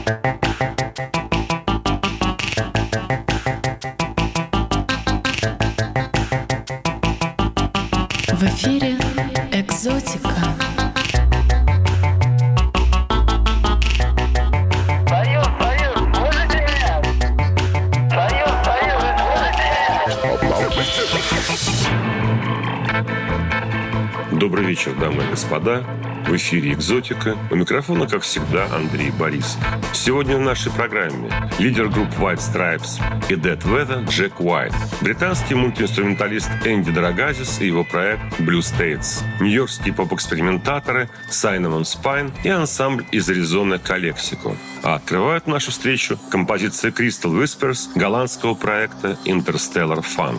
В эфире «Экзотика». Добрый вечер, дамы и господа. В эфире «Экзотика». У микрофона, как всегда, Андрей Борисов. Сегодня в нашей программе лидер групп White Stripes и Dead Weather Джек Уайт, британский мультиинструменталист Энди Драгазис и его проект Blue States, нью-йоркские поп-экспериментаторы Cinnamon Spine и ансамбль из Аризоны Calexico. А открывают нашу встречу композиция Crystal Whispers голландского проекта Interstellar Funk.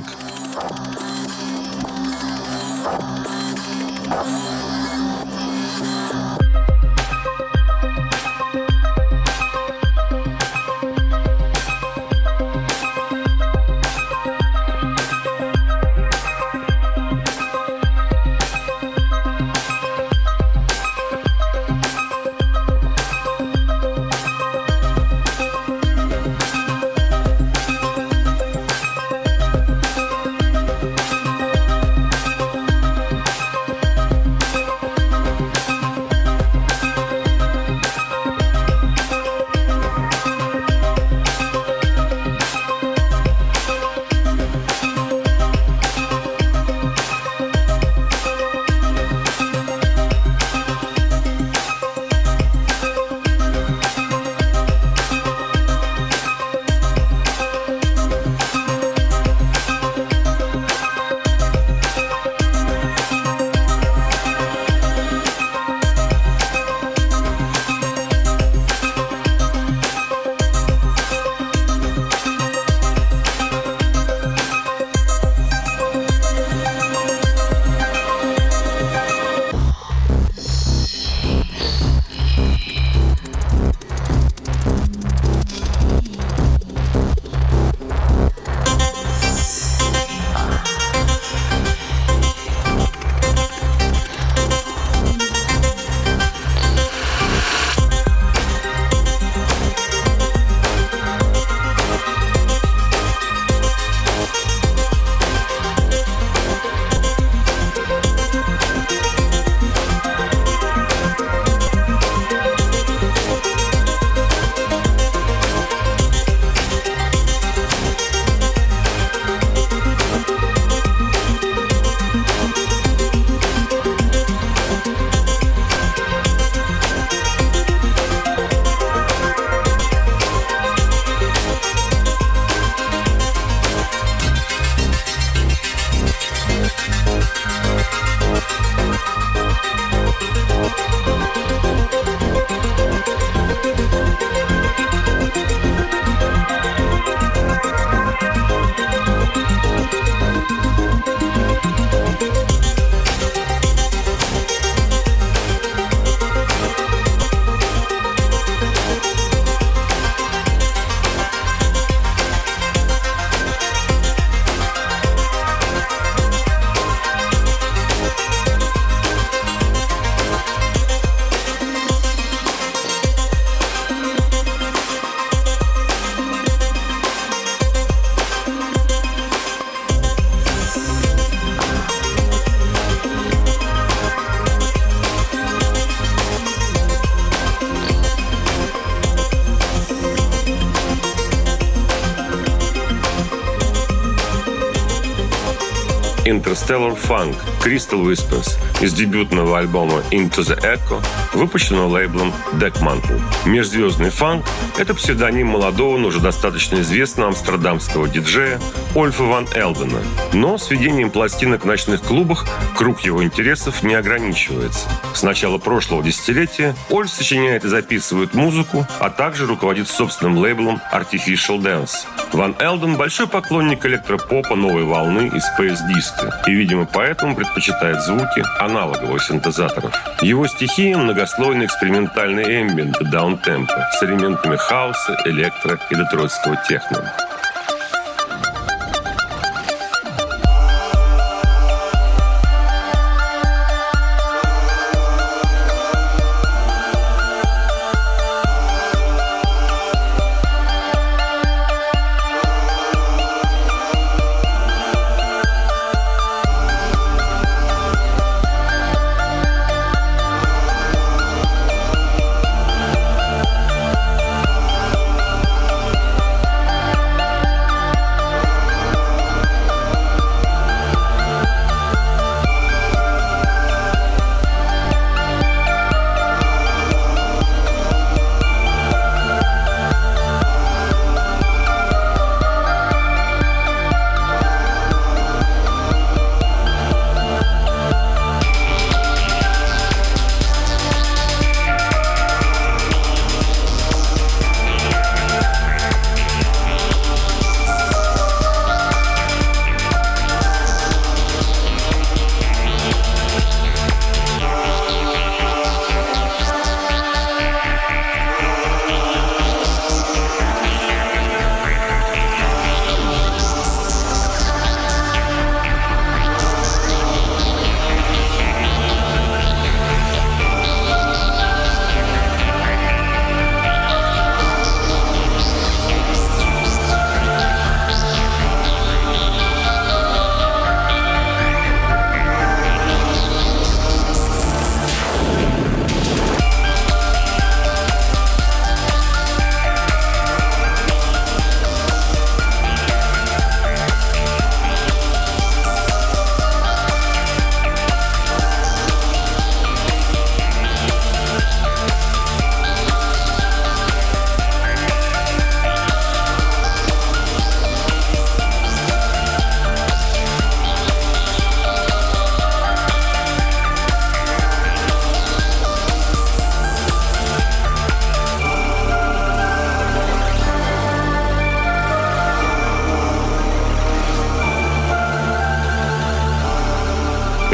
Interstellar Funk Crystal Whispers из дебютного альбома Into the Echo, выпущенного лейблом Deckmantle. Межзвездный фанк — это псевдоним молодого, но уже достаточно известного амстердамского диджея Ольфа ван Элдена. Но с ведением пластинок в ночных клубах круг его интересов не ограничивается. С начала прошлого десятилетия Ольф сочиняет и записывает музыку, а также руководит собственным лейблом Artificial Dance. Ван Элден — большой поклонник электропопа, новой волны и спейс-диска, и, видимо, поэтому предпочитает звуки аналоговых синтезаторов. Его стихия — многослойный экспериментальный эмбиент и даунтемпо с элементами хаоса, электро и детройтского техно.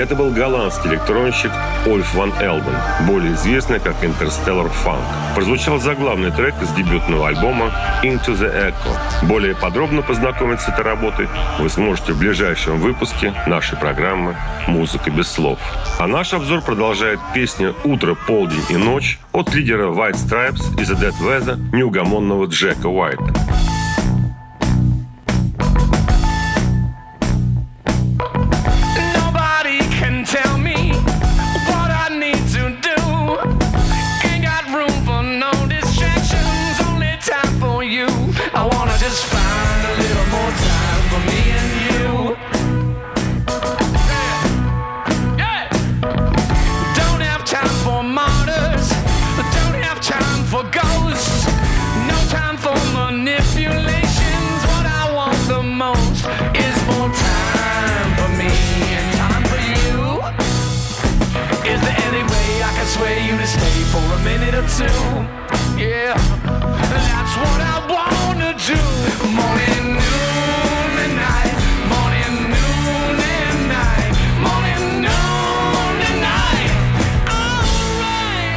Это был голландский электронщик Ольф ван Элден, более известный как Interstellar Funk. Прозвучал заглавный трек из дебютного альбома Into the Echo. Более подробно познакомиться с этой работой вы сможете в ближайшем выпуске нашей программы «Музыка без слов». А наш обзор продолжает песня «Утро, полдень и ночь» от лидера White Stripes и The Dead Weather неугомонного Джека Уайта. Yeah, that's what I wanna do. Morning, noon, and night. Morning, noon, and night. Morning, noon, and night. Alright,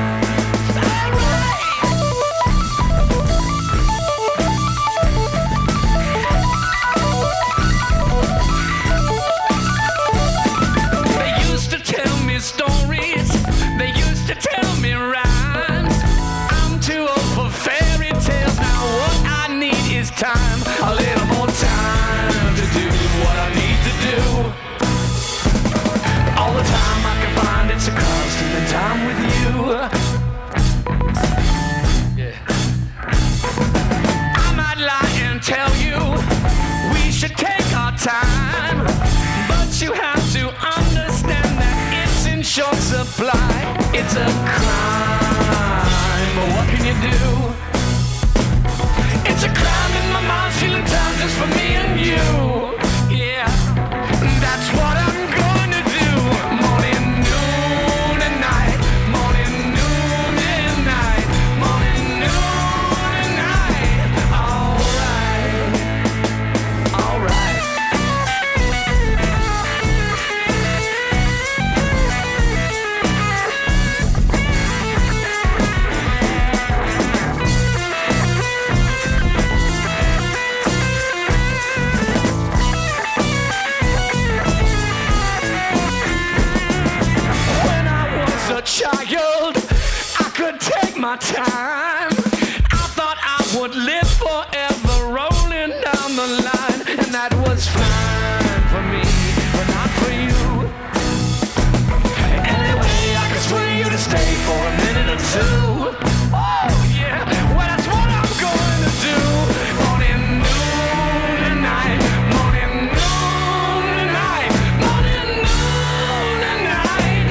alright. They used to tell me stories. They used to tell me rhymes. Time, a little more time to do what I need to do. All the time I can find it's a constant in time with you. Yeah. I might lie and tell you we should take our time, but you have to understand that it's in short supply. It's a crime, but what can you do? It's a crime in my mind, feeling time just for me and you. Yeah, that's what I'm gonna do. Morning, noon, and night. Morning, noon, and night. Morning, noon, and night. Alright, alright. Child, I could take my time. I thought I would live forever, rolling down the line, and that was fine for me, but not for you. Anyway, I could sway you to stay for a minute or two. Oh yeah, well that's what I'm going to do. Morning, noon, and night. Morning, noon, and night. Morning, noon, and night.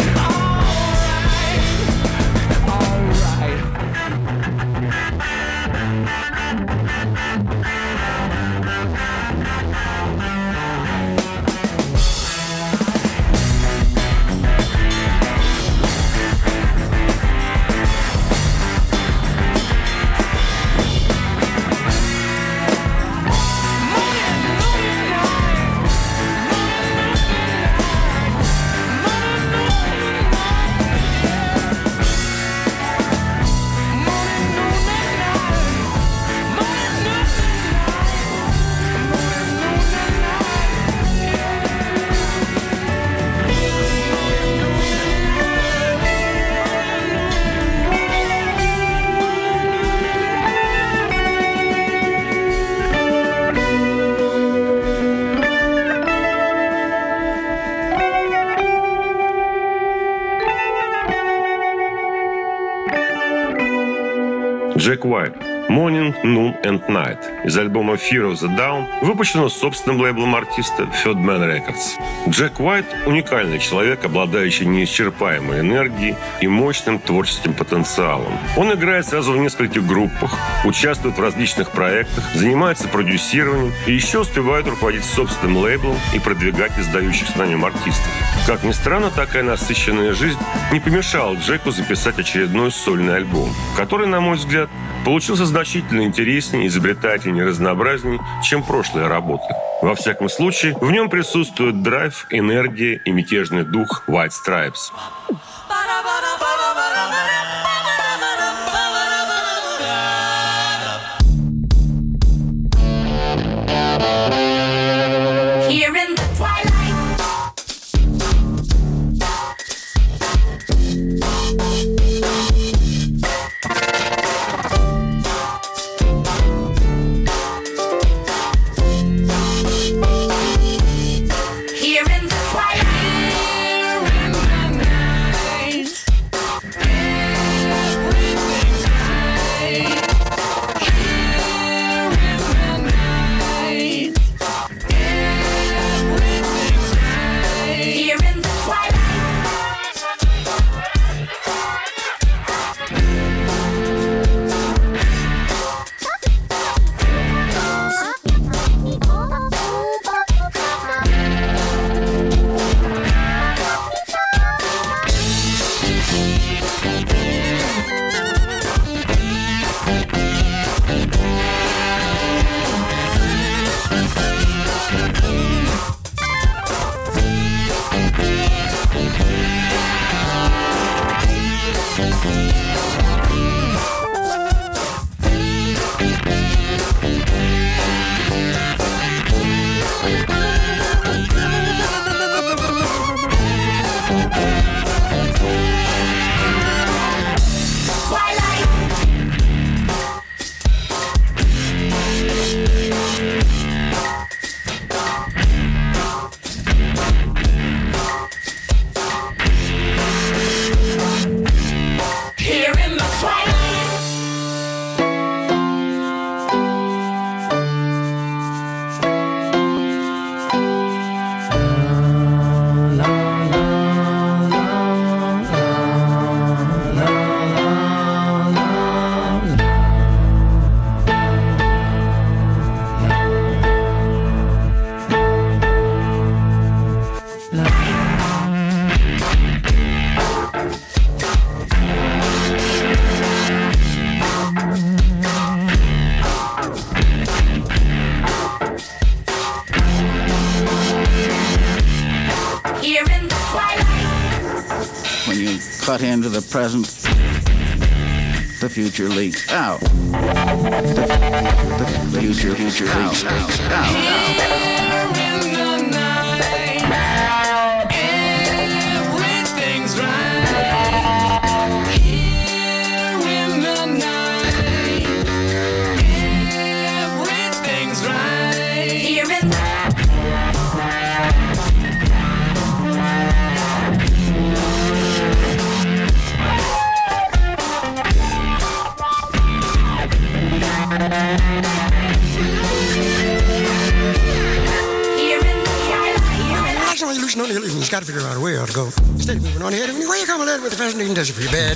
Джек Уайт «Morning, Noon and Night» из альбома Fear of the Down, выпущено собственным лейблом артиста Third Man Records. Джек Уайт – уникальный человек, обладающий неисчерпаемой энергией и мощным творческим потенциалом. Он играет сразу в нескольких группах, участвует в различных проектах, занимается продюсированием и еще успевает руководить собственным лейблом и продвигать издающихся на нем артистов. Как ни странно, такая насыщенная жизнь не помешала Джеку записать очередной сольный альбом, который, на мой взгляд, получился значительно интереснее, изобретательнее, разнообразнее, чем прошлые работы. Во всяком случае, в нем присутствует драйв, энергия и мятежный дух White Stripes. Cut into the present, the future leaks out. The future leaks out. In the night, everything's right. Here in the night, everything's right. Here in the on the hill, you just got to figure out a way to go. Instead of moving on ahead, anyway, you come a little with the fascinating desert for your bed.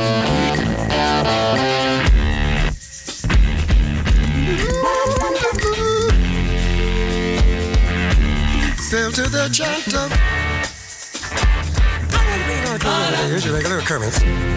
Fell to the chant of. Here's your regular occurrence.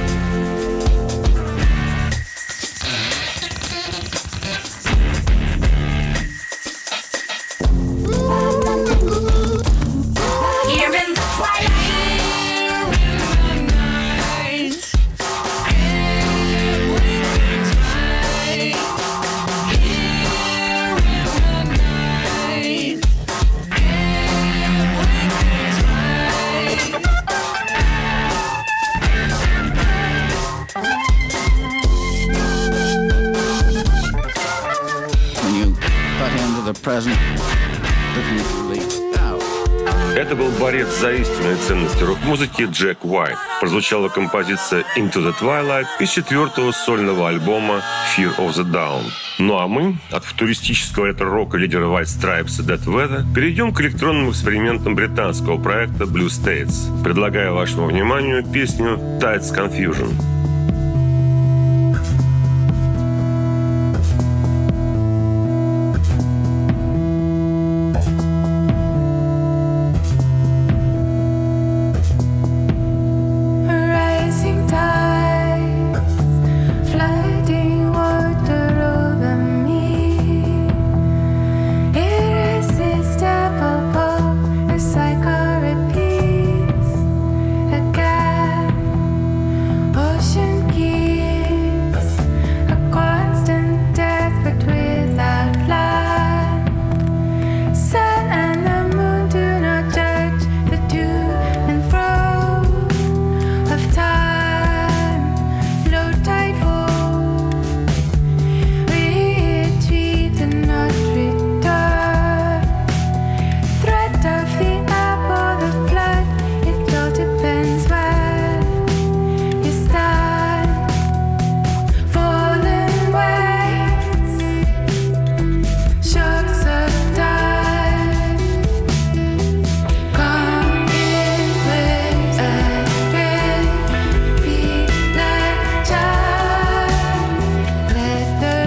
Present, the future leaks out. Это был борец за истинные ценности рок-музыки Джек Уайт. Прозвучала композиция «Into the Twilight» из 4-го сольного альбома «Fear of the Down». Ну а мы от футуристического ретро-рока лидера White Stripes и Dead Weather перейдем к электронным экспериментам британского проекта Blue States. Предлагаю вашему вниманию песню «Tides Confusion». Rising tides, flooding waters.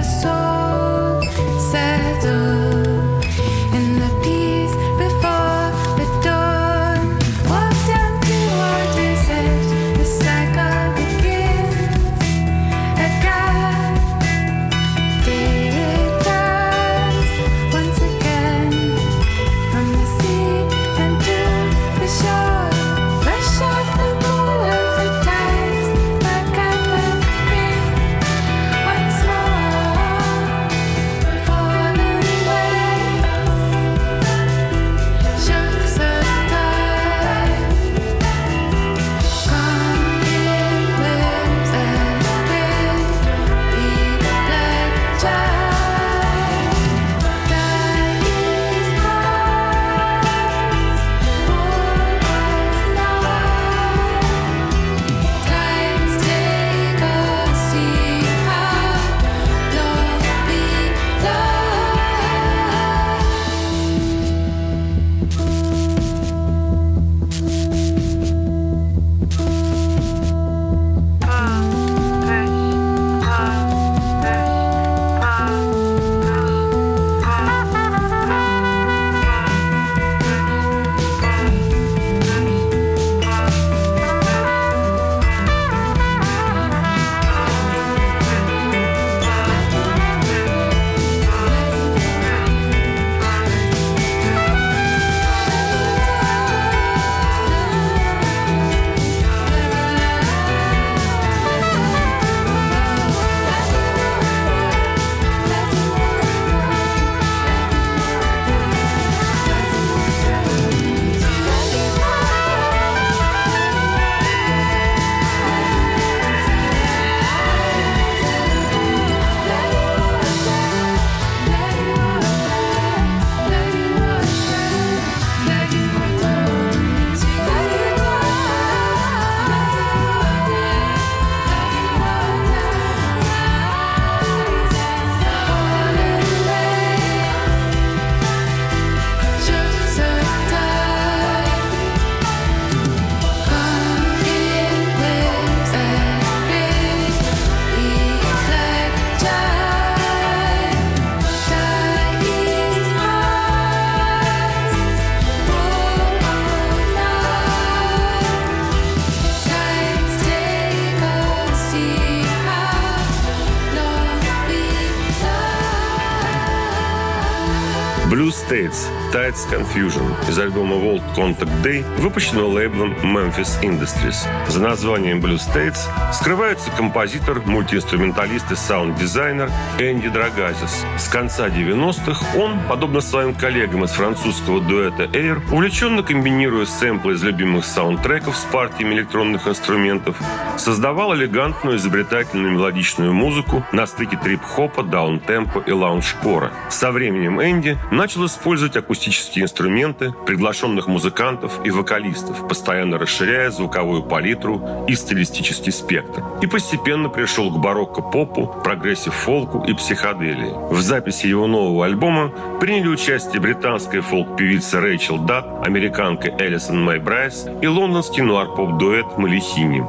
Blue States Tides Confusion из альбома World Contact Day выпущено лейблом Memphis Industries. За названием Blue States скрывается композитор, мультиинструменталист и саунд-дизайнер Энди Драгазис. С конца 90-х он, подобно своим коллегам из французского дуэта Air, увлеченно комбинируя сэмплы из любимых саундтреков с партиями электронных инструментов, создавал элегантную, изобретательную мелодичную музыку на стыке трип-хопа, даун-темпо и лаунж-кора. Со временем Энди начал использовать акустические инструменты, приглашенных музыкантов и вокалистов, постоянно расширяя звуковую палитру и стилистический спектр. И постепенно пришел к барокко-попу, прогрессив-фолку и психоделии. В записи его нового альбома приняли участие британская фолк-певица Рэйчел Датт, американка Элисон Мэй Брайс и лондонский нуар-поп-дуэт Малихини.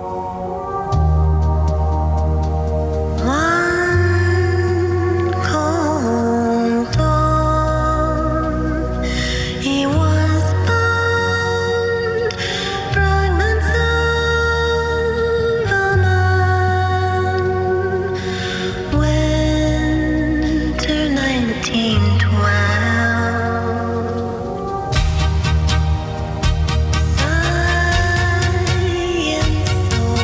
Science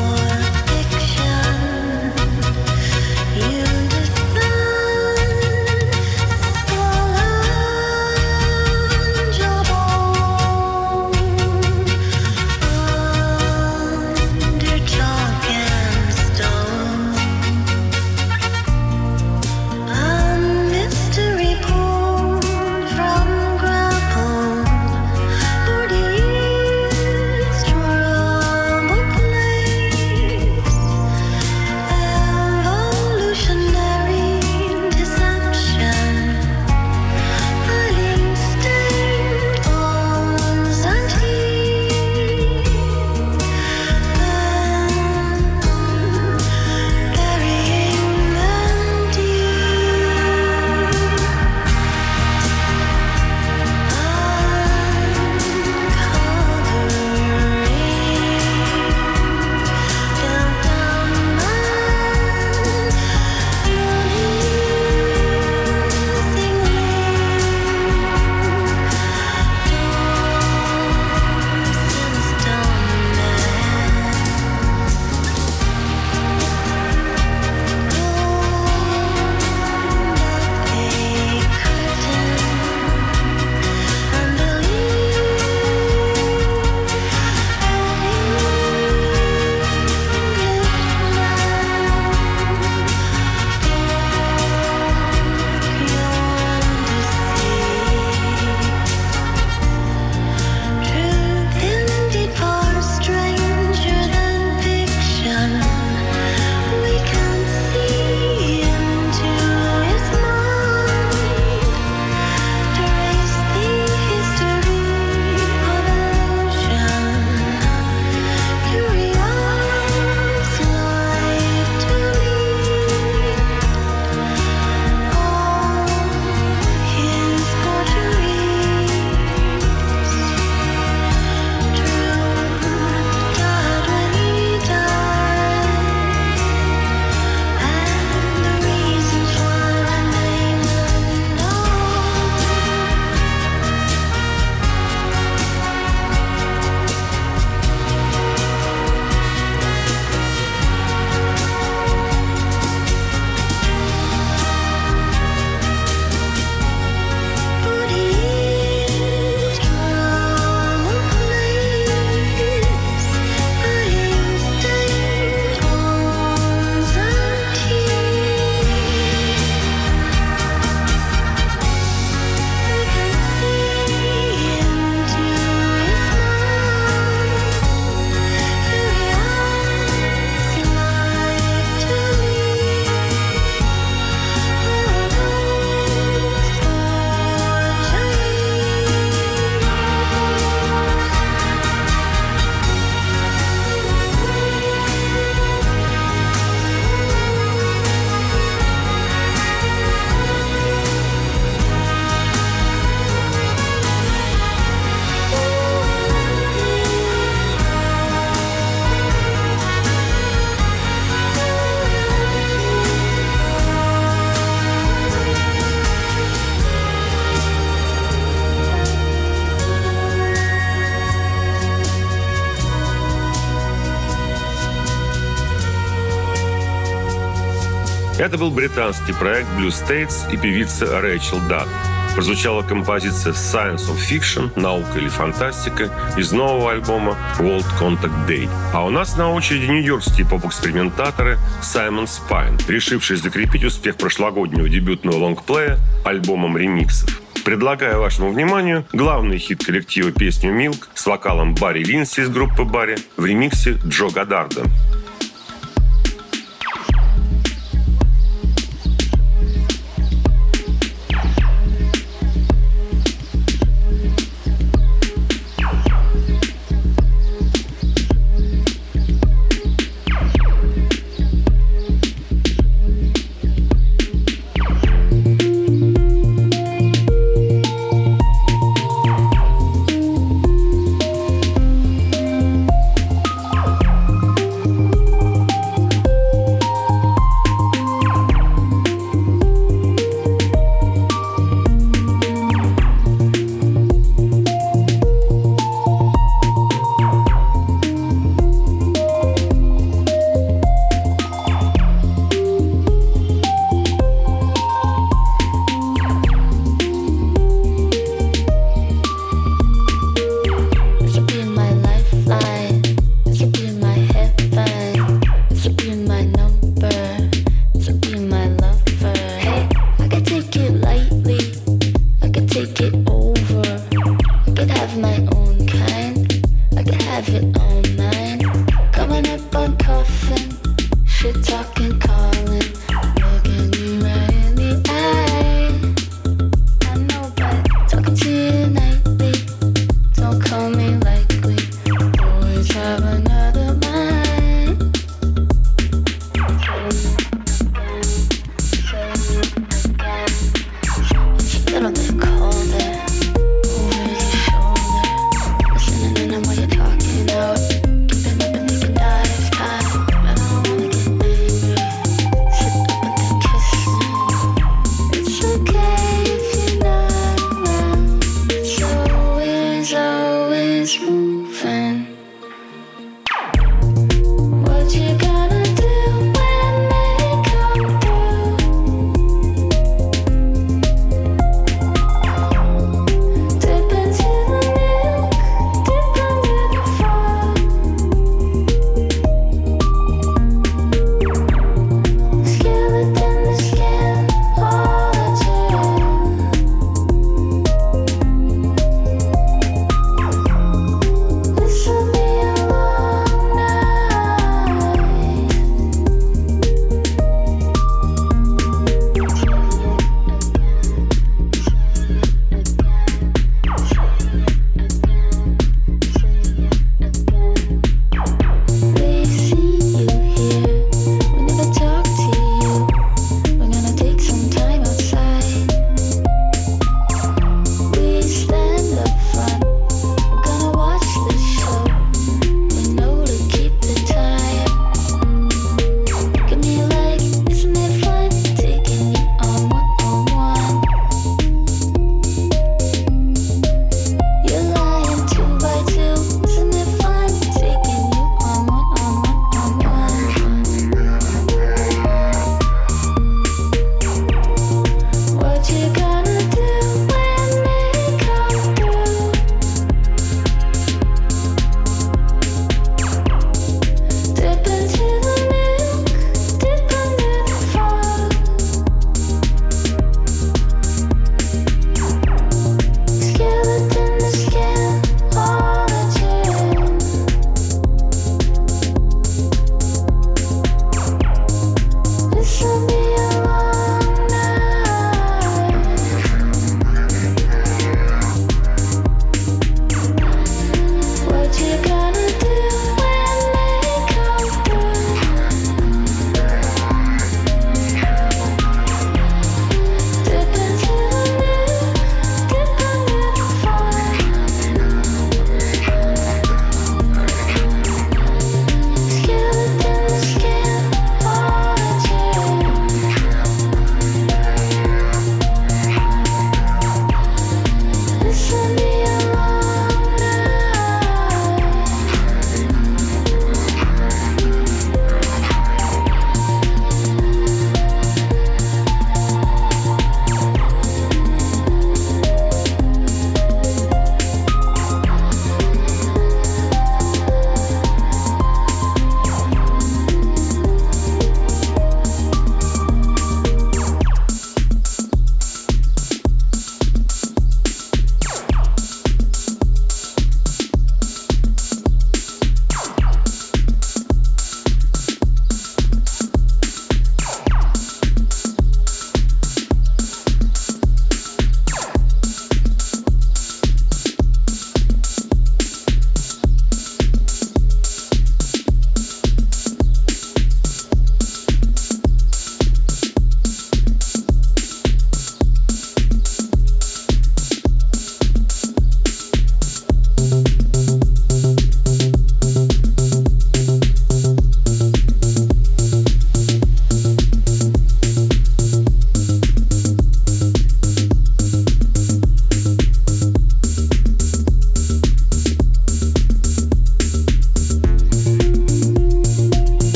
Это был британский проект Blue States и певица Рэйчел Дад. Прозвучала композиция Science of Fiction, наука или фантастика, из нового альбома World Contact Day. А у нас на очереди нью-йоркские поп-экспериментаторы Simon Spine, решившие закрепить успех прошлогоднего дебютного лонгплея альбомом ремиксов. Предлагаю вашему вниманию главный хит коллектива песню «Milk» с вокалом Барри Линси из группы Барри в ремиксе Джо Годдарда.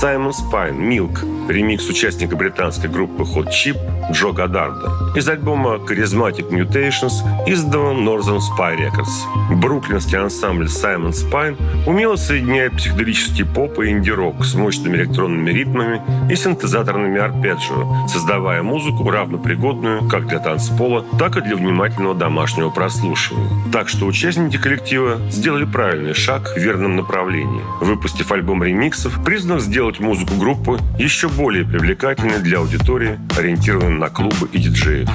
Саймон Спайн «Милк», ремикс участника британской группы Hot Chip Джо Годдарда из альбома Charismatic Mutations, изданного Northern Spy Records. Бруклинский ансамбль Саймон Спайн умело соединяет психоделический поп и инди-рок с мощными электронными ритмами и синтезаторными арпеджио, создавая музыку равнопригодную как для танцпола, так и для внимательного домашнего прослушивания. Так что участники коллектива сделали правильный шаг в верном направлении, выпустив альбом ремиксов, призванных сделать музыку группы еще более привлекательной для аудитории, ориентированной на клубы и диджеев.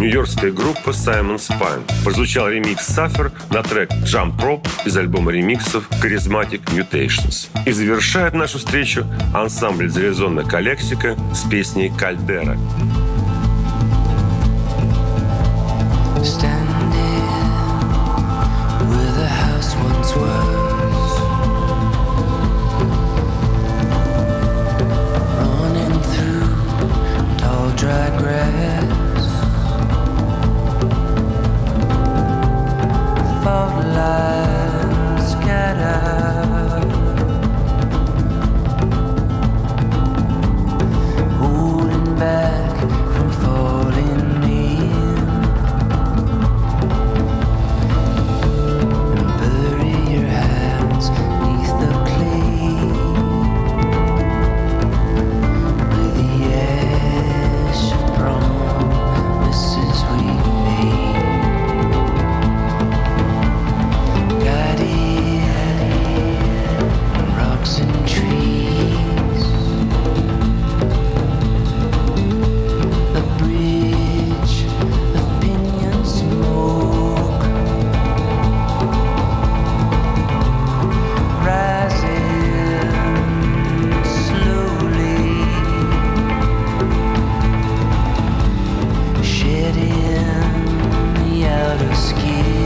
нью-йоркская группа Simon Spine. Прозвучал ремикс Suffer на трек Jump Rope из альбома ремиксов Charismatic Mutations. И завершает нашу встречу ансамбль «Зарезонная Калексика» с песней «Кальдера». Dry grass, fault lines scattered, holding back from falling in, and bury your hands beneath the clay with the ash of promises we made. Rocks and trees, a bridge of pinion smoke, rising slowly, shedding the outer skin.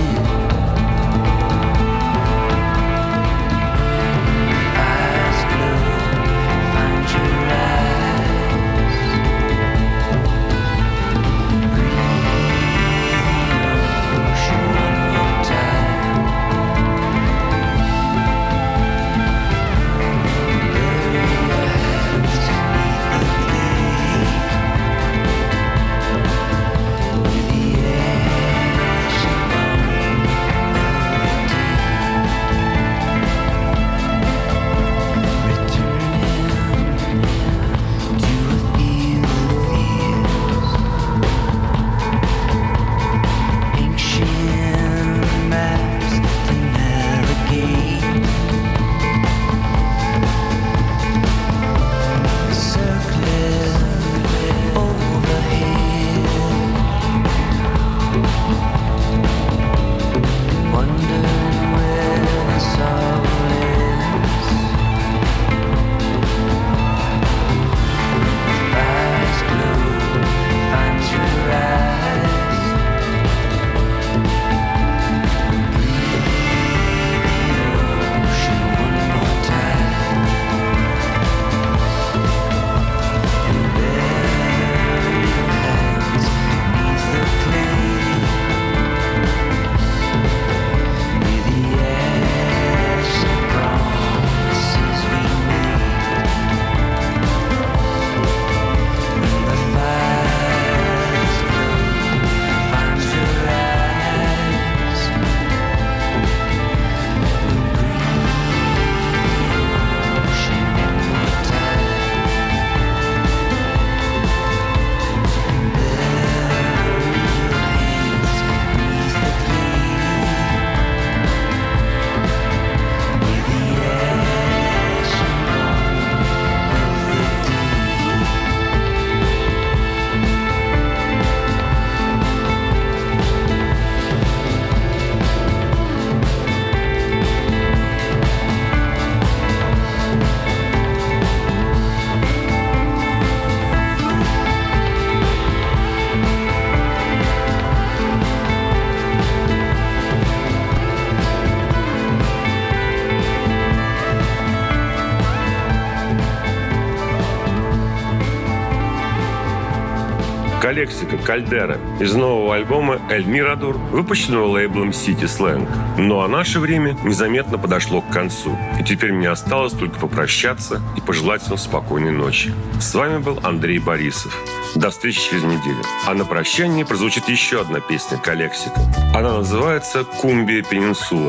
Калексика «Кальдера» из нового альбома «Эль Мирадор», выпущенного лейблом City Slang. Ну а наше время незаметно подошло к концу. И теперь мне осталось только попрощаться и пожелать вам спокойной ночи. С вами был Андрей Борисов. До встречи через неделю. А на прощание прозвучит еще одна песня «Калексика». Она называется «Кумбия Пенинсула».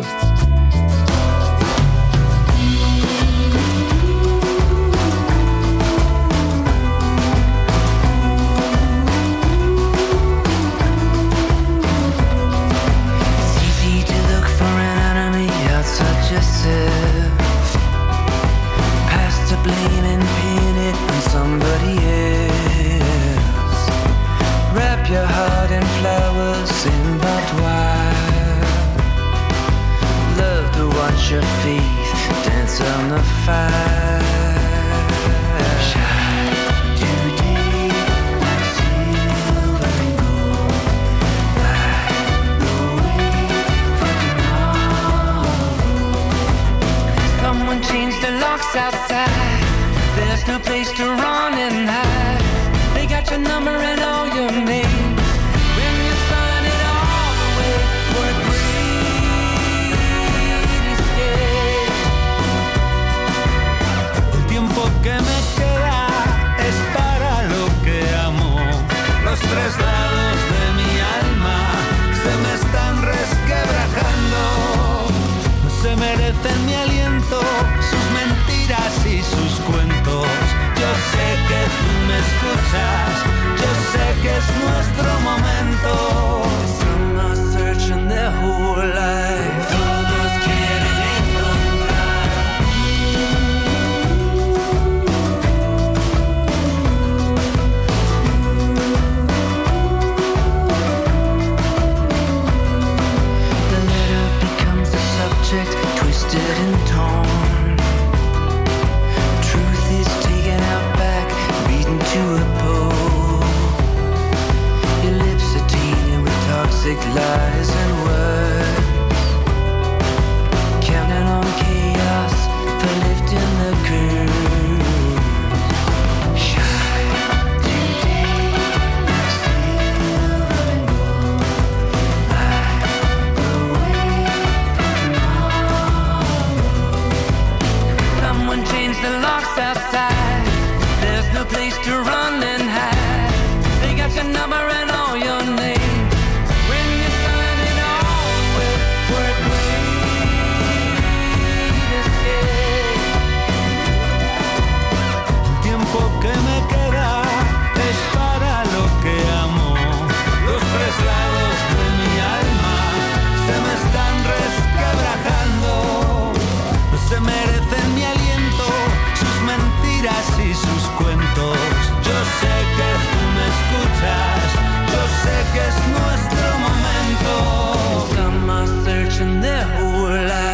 Your heart in your faith, dance on the fire. Shine today like silver and gold, light the way for tomorrow. Someone changed the locks outside. There's no place to run and hide. They got your number and all your names. When you sign it all away, what great escape. El tiempo que me queda es para lo que amo. Los tres lados de mi alma se me están resquebrajando. No se merecen mi aliento, sus mentiras y sus cuentos. Yo sé que tú me escuchas, yo sé que es nuestro momento. Some are searching their whole life, todos quieren encontrar. The letter becomes the subject, twisted and torn. Truth is taken out back, beaten to a pulp. Your lips are tainted with toxic lies and words. Counting on chaos for lifting the curve. Shine today like silver and gold, light the way for tomorrow. Someone changed the locks outside. There's no place to run and hide. They got your number and all your names. When you sign it all away, what great escape. El tiempo que me queda es para lo que amo. Los tres lados de mi alma se me están resquebrajando. No se merecen mi aliento, sus mentiras y sus cuentos. Yo sé que tú me escuchas, yo sé que es nuestro momento. Some are searching their whole life.